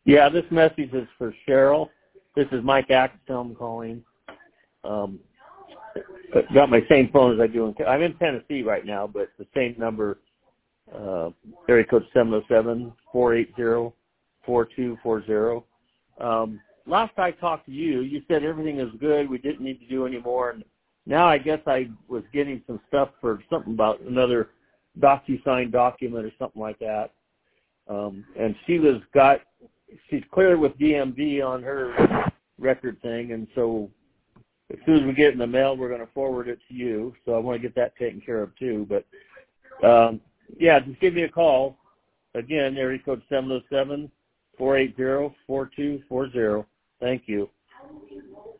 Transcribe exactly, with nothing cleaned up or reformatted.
Yeah, this message is for Cheryl. This is Mike Axelm calling. Um, got my same phone as I do in, I'm in Tennessee right now, but the same number, uh, area code seven oh seven, four eight zero, four two four zero. Um, last I talked to you, you said everything is good. We didn't need to do any more. And now I guess I was getting some stuff for something about another DocuSign document or something like that. Um, and Sheila's got, she's clear with D M V on her record thing. And so as soon as we get it in the mail, we're going to forward it to you. So I want to get that taken care of too. But, um, yeah, just give me a call. Again, area code seven oh seven, four eight zero, four two four zero. Thank you.